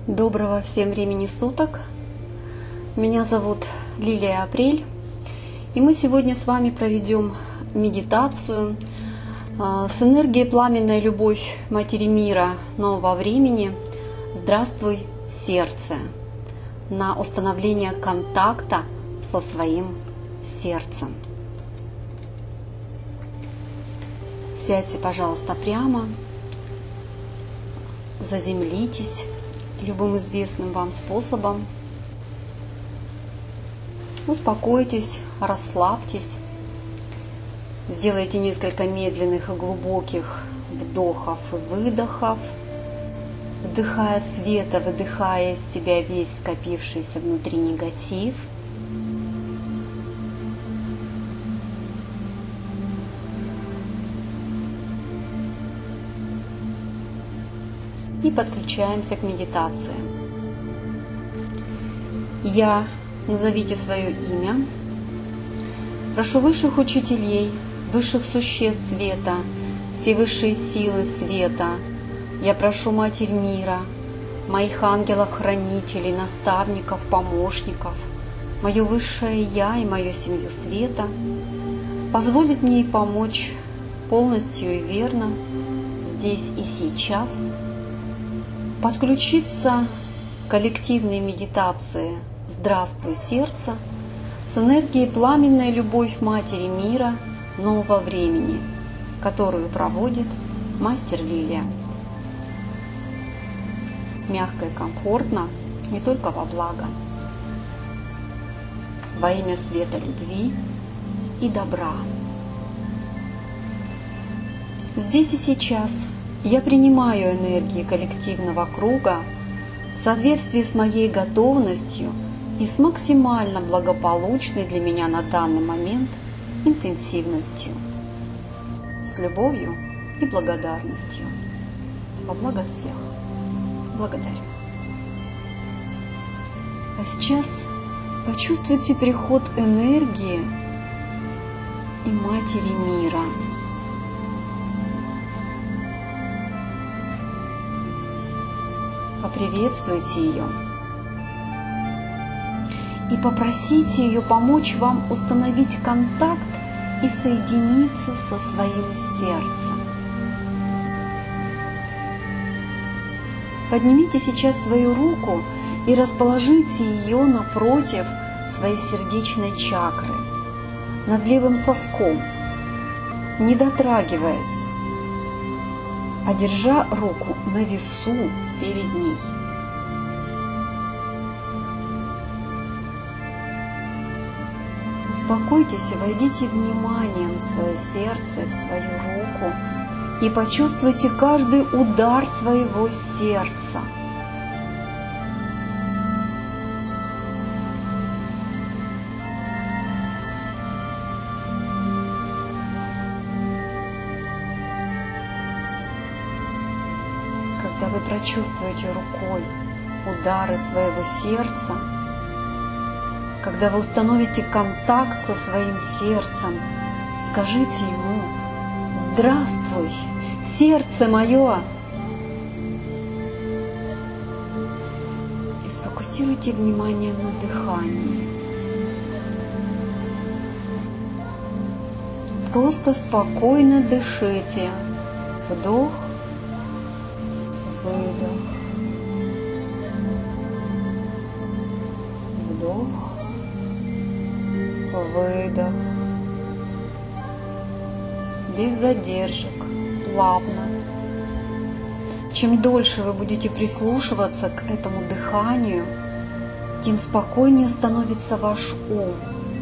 Доброго всем времени суток. Меня зовут Лилия Апрель, и мы сегодня с вами проведем медитацию с энергией пламенная любовь Матери Мира нового времени. Здравствуй, сердце, на установление контакта со своим сердцем. Сядьте, пожалуйста, прямо, заземлитесь любым известным вам способом. Успокойтесь, расслабьтесь. Сделайте несколько медленных и глубоких вдохов и выдохов, вдыхая света, выдыхая из себя весь скопившийся внутри негатив. И подключаемся к медитации. Я, назовите свое имя. Прошу высших учителей, высших существ света, все высшие силы света. Я прошу Матерь Мира, моих ангелов-хранителей, наставников, помощников, мое высшее Я и мою семью света, позволить мне помочь полностью и верно здесь и сейчас подключиться к коллективной медитации «Здравствуй, сердце» с энергией пламенная любовь Матери Мира нового времени, которую проводит Мастер Лилия. Мягко и комфортно, не только во благо. Во имя света любви и добра. Здесь и сейчас я принимаю энергии коллективного круга в соответствии с моей готовностью и с максимально благополучной для меня на данный момент интенсивностью, с любовью и благодарностью. Во благо всех. Благодарю. А сейчас почувствуйте приход энергии и Матери Мира. Поприветствуйте ее и попросите ее помочь вам установить контакт и соединиться со своим сердцем. Поднимите сейчас свою руку и расположите ее напротив своей сердечной чакры, над левым соском, не дотрагиваясь, а держа руку на весу перед ней. Успокойтесь и войдите вниманием в свое сердце, в свою руку и почувствуйте каждый удар своего сердца. Когда вы прочувствуете рукой удары своего сердца, когда вы установите контакт со своим сердцем, скажите ему: «Здравствуй, сердце мое!» И сфокусируйте внимание на дыхании. Просто спокойно дышите. Вдох, выдох, вдох, выдох, без задержек, плавно. Чем дольше вы будете прислушиваться к этому дыханию, тем спокойнее становится ваш ум.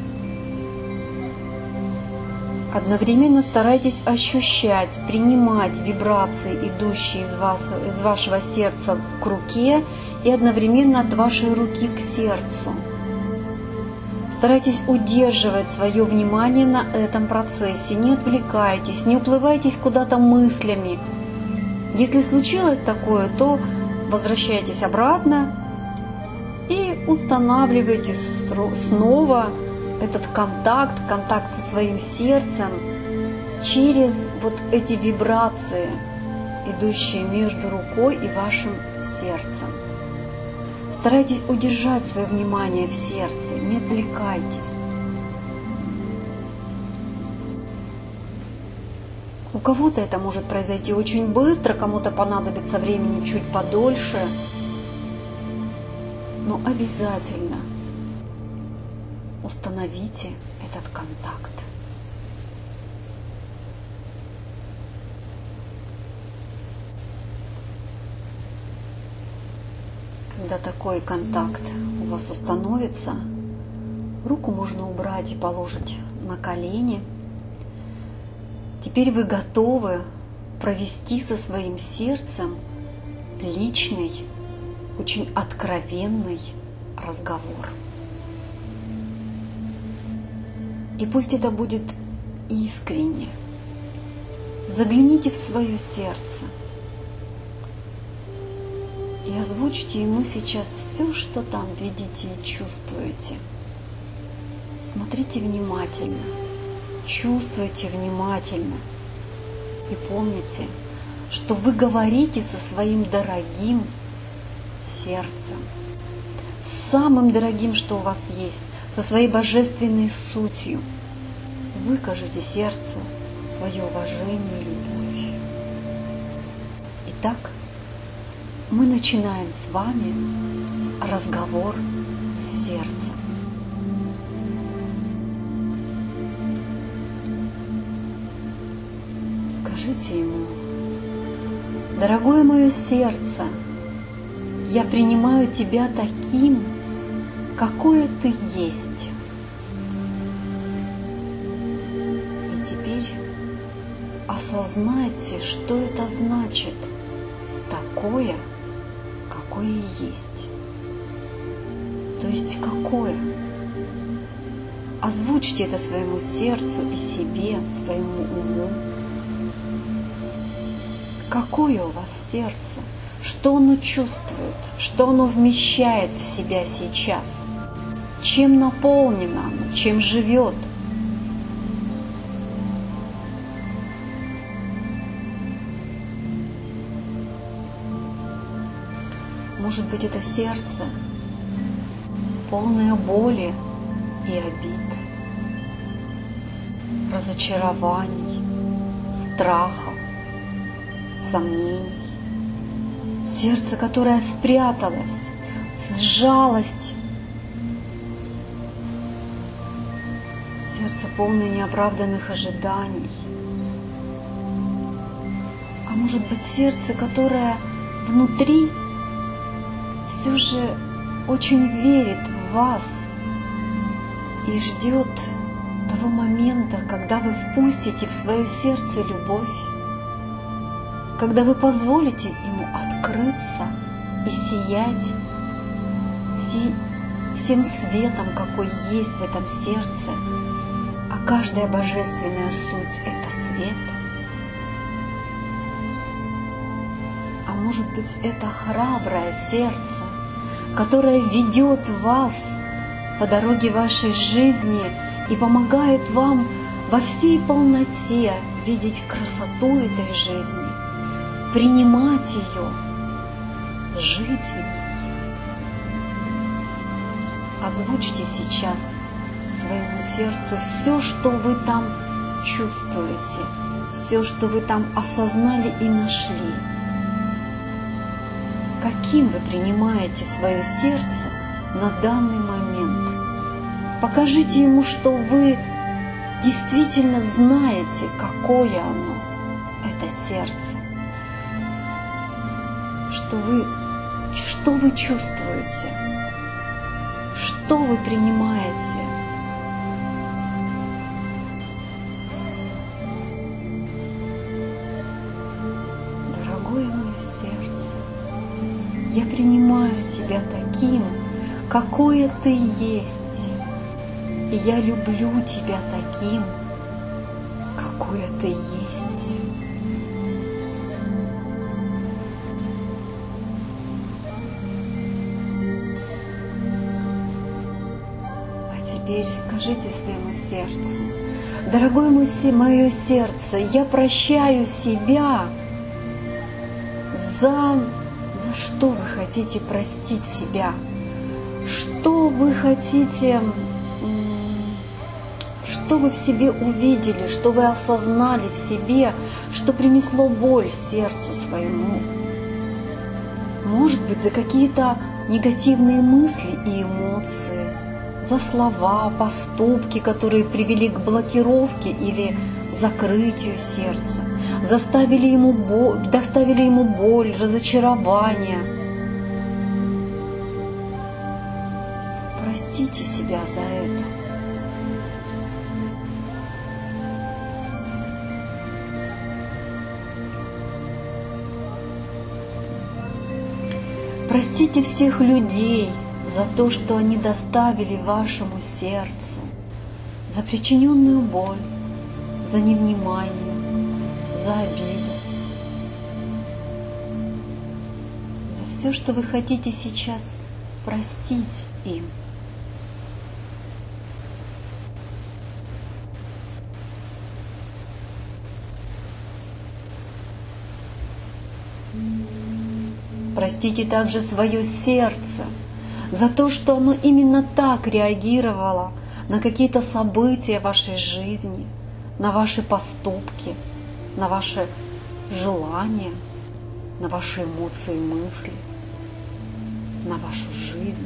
Одновременно старайтесь ощущать, принимать вибрации, идущие из вашего сердца к руке, и одновременно от вашей руки к сердцу. Старайтесь удерживать свое внимание на этом процессе, не отвлекайтесь, не уплывайтесь куда-то мыслями. Если случилось такое, то возвращайтесь обратно и устанавливайте снова этот контакт со своим сердцем через вот эти вибрации, идущие между рукой и вашим сердцем. Старайтесь удержать свое внимание в сердце, не отвлекайтесь. У кого-то это может произойти очень быстро, кому-то понадобится времени чуть подольше, но обязательно установите этот контакт. Когда такой контакт у вас установится, руку можно убрать и положить на колени. Теперь вы готовы провести со своим сердцем личный, очень откровенный разговор. И пусть это будет искренне. Загляните в свое сердце и озвучьте ему сейчас все, что там видите и чувствуете. Смотрите внимательно, чувствуйте внимательно и помните, что вы говорите со своим дорогим сердцем, самым дорогим, что у вас есть, со своей божественной сутью. Выкажите сердцу свое уважение и любовь. Итак, мы начинаем с вами разговор с сердцем. Скажите ему: дорогое мое сердце, я принимаю тебя таким, какое ты есть. И теперь осознайте, что это значит такое, какое есть. То есть какое? Озвучьте это своему сердцу и себе, своему уму. Какое у вас сердце? Что оно чувствует? Что оно вмещает в себя сейчас? Чем наполнено оно? Чем живет? Может быть, это сердце, полное боли и обид, разочарований, страхов, сомнений. Сердце, которое спряталось, сжалось. Сердце, полное неоправданных ожиданий. А может быть, сердце, которое внутри все же очень верит в вас и ждет того момента, когда вы впустите в свое сердце любовь, когда вы позволите ему открыться и сиять всем светом, какой есть в этом сердце, а каждая божественная суть — это свет. А может быть, это храброе сердце, которое ведет вас по дороге вашей жизни и помогает вам во всей полноте видеть красоту этой жизни, принимать ее, жить в ней. Озвучьте сейчас своему сердцу все, что вы там чувствуете, все, что вы там осознали и нашли. Каким вы принимаете свое сердце на данный момент? Покажите ему, что вы действительно знаете, какое оно, это сердце. Что вы чувствуете? Что вы принимаете? Дорогое мое сердце, я принимаю тебя таким, какое ты есть. И я люблю тебя таким, какое ты есть. Теперь скажите своему сердцу: дорогое мое сердце, я прощаю себя. За что вы хотите простить себя? Что вы хотите, что вы в себе увидели, что вы осознали в себе, что принесло боль сердцу своему. Может быть, за какие-то негативные мысли и эмоции, за слова, поступки, которые привели к блокировке или закрытию сердца, доставили ему боль, разочарование. Простите себя за это. Простите всех людей за то, что они доставили вашему сердцу, за причиненную боль, за невнимание, за обиду, за все, что вы хотите сейчас простить им. Простите также свое сердце за то, что оно именно так реагировало на какие-то события вашей жизни, на ваши поступки, на ваши желания, на ваши эмоции и мысли, на вашу жизнь.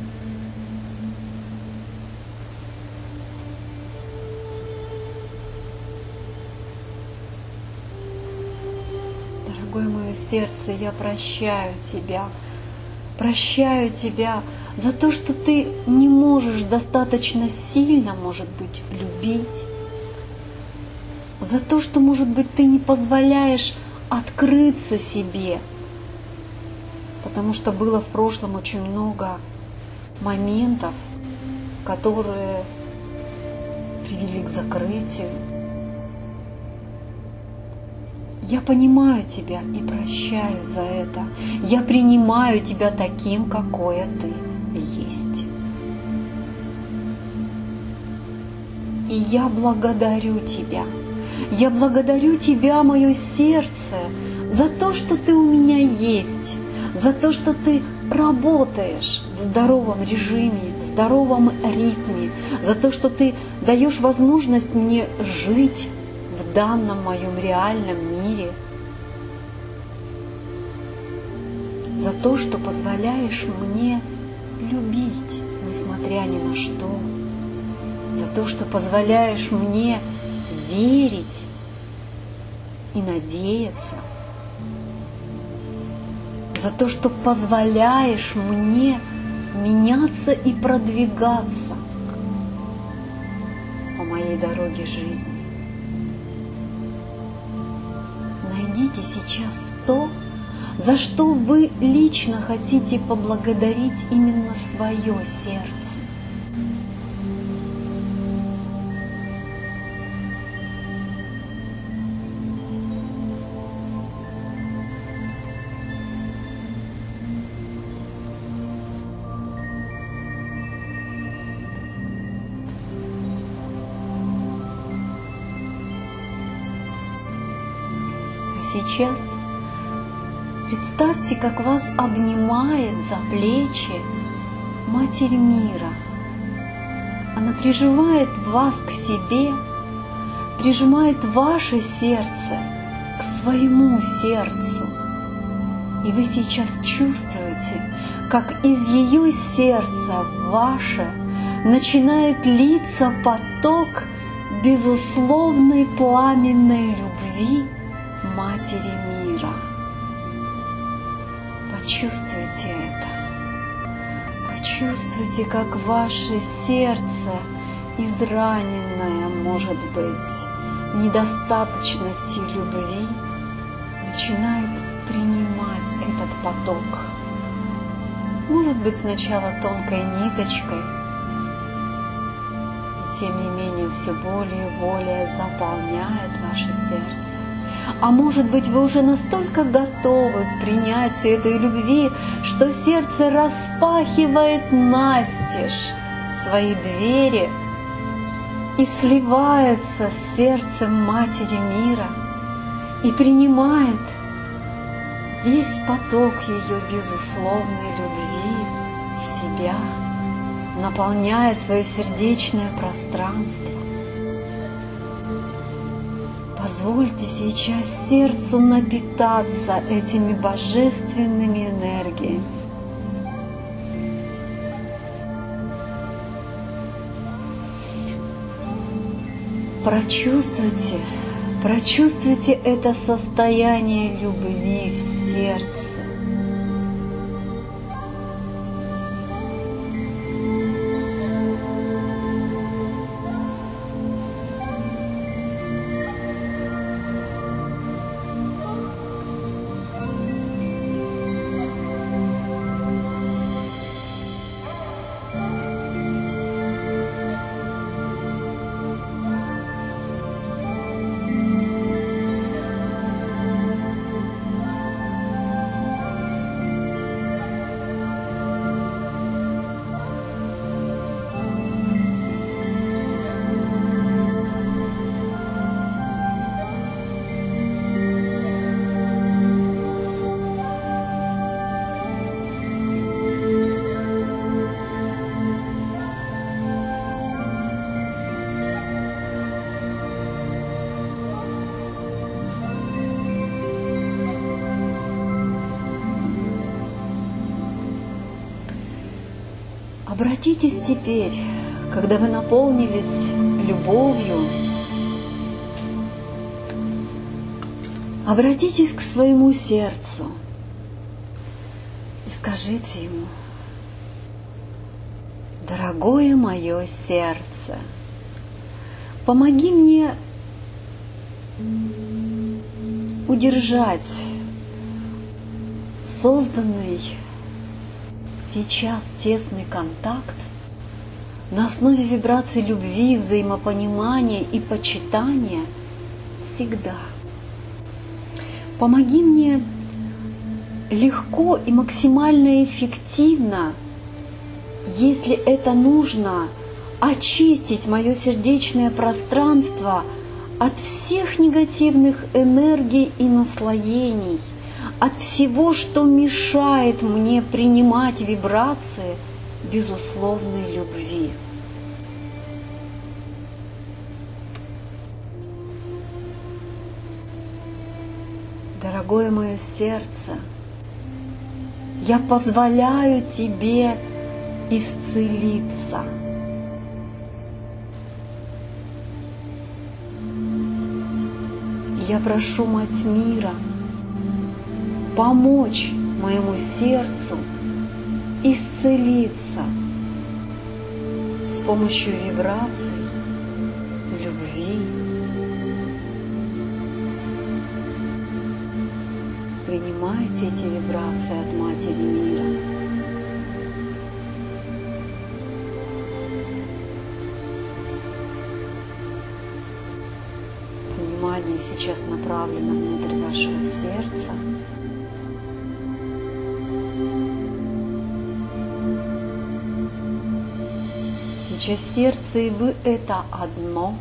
Дорогое мое сердце, я прощаю тебя за то, что ты не можешь достаточно сильно, может быть, любить, за то, что, может быть, ты не позволяешь открыться себе, потому что было в прошлом очень много моментов, которые привели к закрытию. Я понимаю тебя и прощаю за это. Я принимаю тебя таким, какое ты есть. И я благодарю тебя. Я благодарю тебя, мое сердце, за то, что ты у меня есть, за то, что ты работаешь в здоровом режиме, в здоровом ритме, за то, что ты даешь возможность мне жить в данном моем реальном мире, за то, что позволяешь мне любить, несмотря ни на что, за то, что позволяешь мне верить и надеяться, за то, что позволяешь мне меняться и продвигаться по моей дороге жизни. Найдите сейчас то, за что вы лично хотите поблагодарить именно свое сердце. Сейчас представьте, как вас обнимает за плечи Матерь Мира. Она прижимает вас к себе, прижимает ваше сердце к своему сердцу. И вы сейчас чувствуете, как из ее сердца в ваше начинает литься поток безусловной пламенной любви Матери Мира. Почувствуйте это. Почувствуйте, как ваше сердце, израненное, может быть, недостаточностью любви, начинает принимать этот поток. Может быть, сначала тонкой ниточкой, и тем не менее все более и более заполняет ваше сердце. А может быть, вы уже настолько готовы к принятию этой любви, что сердце распахивает настежь свои двери и сливается с сердцем Матери Мира и принимает весь поток ее безусловной любви в себя, наполняя свое сердечное пространство. Позвольте сейчас сердцу напитаться этими божественными энергиями. Прочувствуйте это состояние любви в сердце. Обратитесь теперь, когда вы наполнились любовью, обратитесь к своему сердцу и скажите ему: дорогое мое сердце, помоги мне удержать созданный сейчас тесный контакт на основе вибраций любви, взаимопонимания и почитания всегда. Помоги мне легко и максимально эффективно, если это нужно, очистить мое сердечное пространство от всех негативных энергий и наслоений, от всего, что мешает мне принимать вибрации безусловной любви. Дорогое мое сердце, я позволяю тебе исцелиться. Я прошу Мать Мира помочь моему сердцу исцелиться с помощью вибраций любви. Принимайте эти вибрации от Матери Мира. Внимание сейчас направлено внутрь вашего сердца. Сейчас сердце и вы — это одно.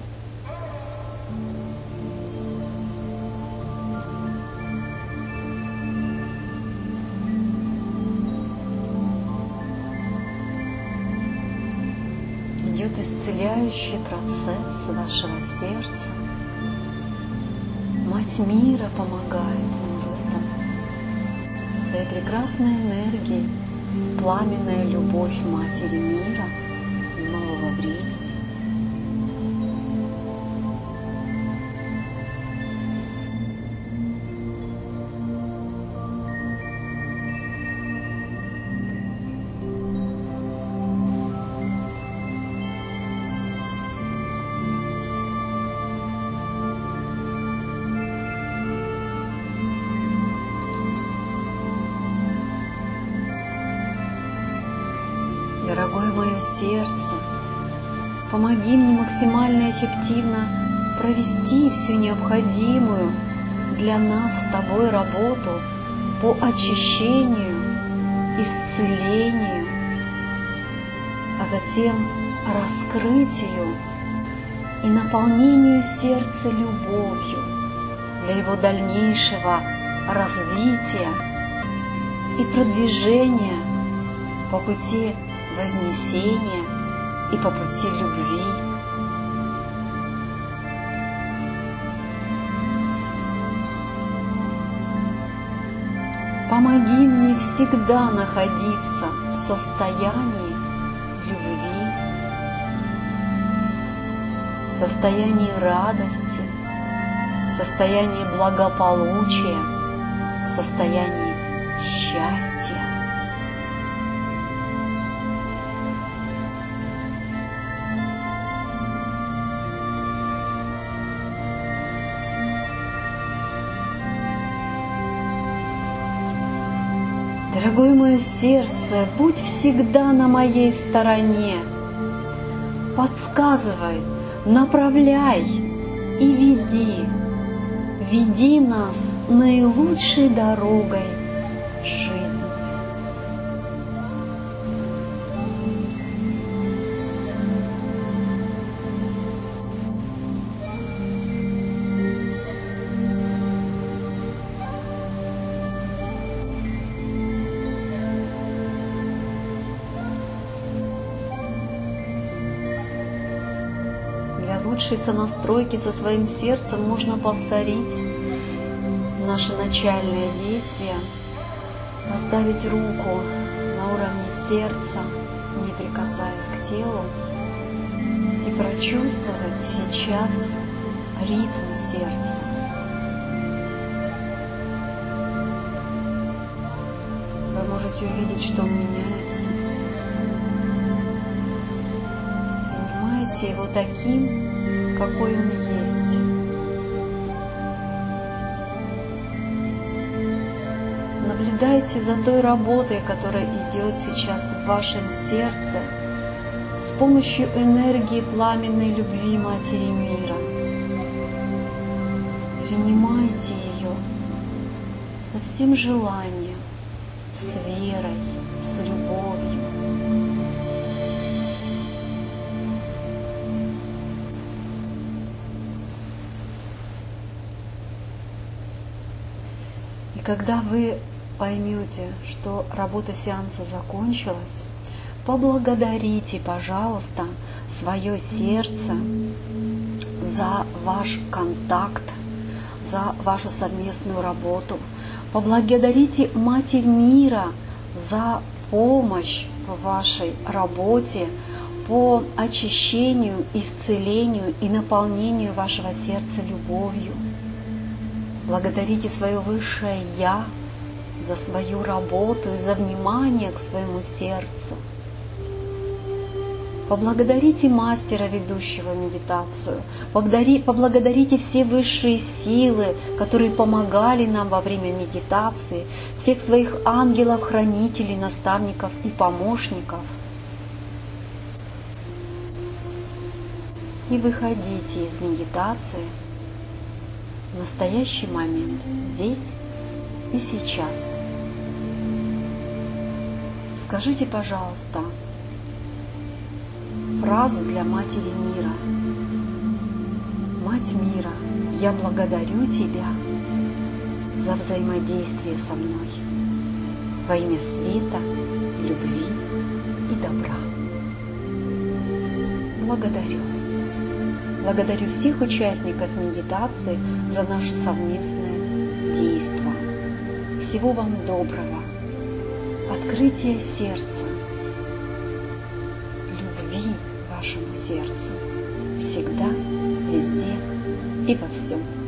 Идет исцеляющий процесс вашего сердца. Мать Мира помогает вам в этом. Своей прекрасной энергией, пламенная любовь Матери Мира нового времени. Дорогое мое сердце, помоги мне максимально эффективно провести всю необходимую для нас с тобой работу по очищению, исцелению, а затем раскрытию и наполнению сердца любовью для его дальнейшего развития и продвижения по пути вознесения и по пути любви. Помоги мне всегда находиться в состоянии любви, в состоянии радости, в состоянии благополучия, в состоянии счастья. Дорогое мое сердце, будь всегда на моей стороне. Подсказывай, направляй и веди. Веди нас наилучшей дорогой жизни. Для лучшей сонастройки со своим сердцем можно повторить наши начальные действия, поставить руку на уровне сердца, не прикасаясь к телу, и прочувствовать сейчас ритм сердца. Вы можете увидеть, что он меняется. Принимайте его таким, какой он есть. Наблюдайте за той работой, которая идет сейчас в вашем сердце с помощью энергии пламенной любви Матери Мира. Принимайте ее со всем желанием, с верой, с любовью. И когда вы поймете, что работа сеанса закончилась, поблагодарите, пожалуйста, свое сердце за ваш контакт, за вашу совместную работу. Поблагодарите Матерь Мира за помощь в вашей работе по очищению, исцелению и наполнению вашего сердца любовью. Благодарите свое Высшее Я за свою работу и за внимание к своему сердцу. Поблагодарите мастера, ведущего медитацию. Поблагодарите все высшие силы, которые помогали нам во время медитации, всех своих ангелов, хранителей, наставников и помощников. И выходите из медитации в настоящий момент, здесь и сейчас. Скажите, пожалуйста, фразу для Матери Мира. Мать Мира, я благодарю Тебя за взаимодействие со мной во имя света, любви и добра. Благодарю. Благодарю всех участников медитации за наше совместное действо. Всего вам доброго, открытия сердца, любви вашему сердцу всегда, везде и во всем.